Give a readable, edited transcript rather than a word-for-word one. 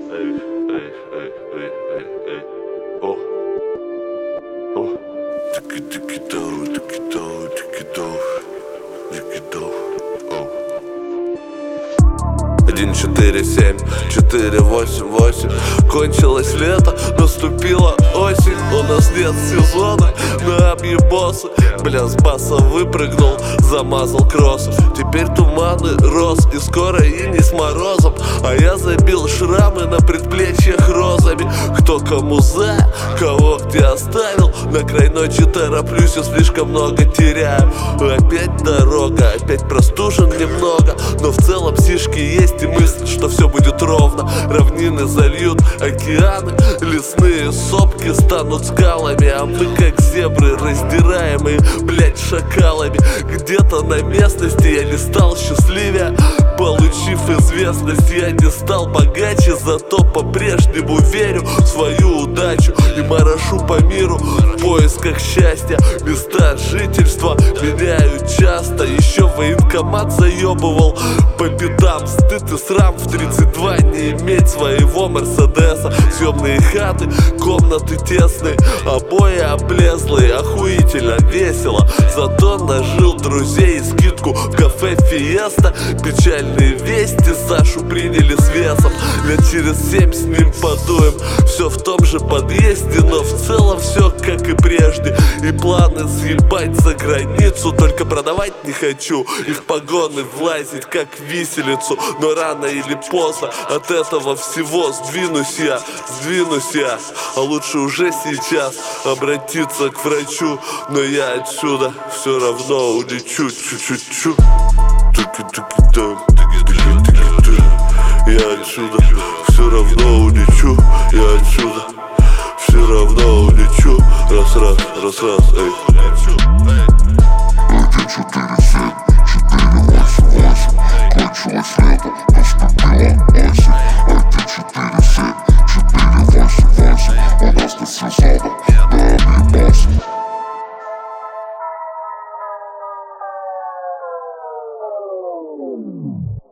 Эй, эй, эй, эй, эй, эй. О, о. Тики-тики-тау, тики-тау, тики-тау, тики-тау. О. 1, 4, 7, 4, 8, 8. Кончилось лето, наступила осень. У нас нет сезона на объебосы. Бля, с баса выпрыгнул, замазал кросс. Теперь туманы рос, и скоро и не с морозом. А я забил шрамы на предплечьях розами. Кто кому за, кого где оставил. На край ночи тороплюсь и слишком много теряю. Опять дорога, опять простужен немного. Но в целом сишки есть и мысль, что все будет ровно. Равнины зальют океаны, лесные сопки станут скалами. А мы как зебры, раздираемые, блять, шакалами. Где-то на местности я не стал счастливее. Получив известность, я не стал богаче. Зато по-прежнему верю в свою удачу и морошу по миру в поисках счастья. Места жительства меняю часто. Еще военкомат заебывал по пятам. Стыд и срам в 32 не иметь своего Мерседеса. Съемные хаты, комнаты тесные, обои облезлые. Охуительно весело, зато нажил друзей и скидку в кафе Фиеста. Печальные вести Сашу приняли с весом. Лет через 7 с ним подуем. Все в том же подъезде, но в целом все как и прежде. И планы съебать за границу, только продавать не хочу и в погоны влазить как в виселицу. Но рано или поздно от этого всего сдвинусь я. А лучше уже сейчас обратиться к врачу. Но я отсюда все равно улечу. Чу-чу-чу. Я отсюда все равно улечу. Я отсюда все равно улечу. Раз, эй. 1, 4, 7, 4, 8, 8. Кончилось лето, наступила осень. 1, 4, 7, 4, 8, 8. У нас нет сезона на объебасы.